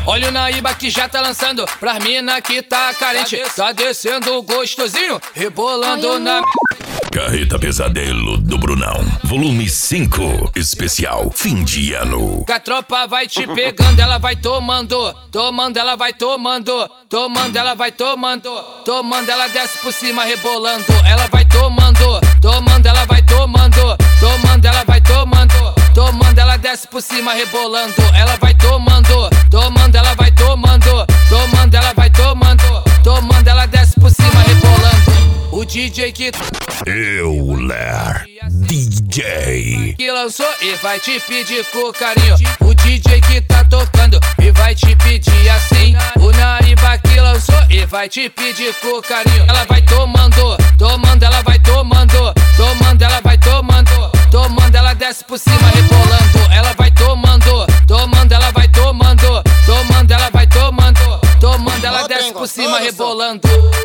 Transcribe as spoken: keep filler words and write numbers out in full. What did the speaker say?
Olha o Naíba que já tá lançando pras mina que tá carente. Tá descendo gostosinho, rebolando na... Carreta Pesadelo do Brunão, volume cinco, especial fim de ano. Que a tropa vai te pegando, ela vai tomando, tomando, ela vai tomando, tomando, ela vai tomando, tomando, ela desce por cima rebolando, ela vai tomando, tomando, ela vai tomando, tomando, ela vai tomando, tomando, ela desce por cima rebolando, ela vai tomando, tomando, ela vai tomando, tomando, ela vai tomando, tomando, ela desce por cima rebolando. O D J que Euler D J que lançou e vai te pedir com carinho. O D J que tá tocando e vai te pedir assim. O Naíba que lançou e vai te pedir com carinho. Ela vai tomando, tomando, ela vai tomando, tomando, ela vai tomando, tomando, ela desce por cima rebolando. Ela vai tomando, tomando, ela vai tomando, tomando, ela vai tomando, tomando, ela desce por cima rebolando.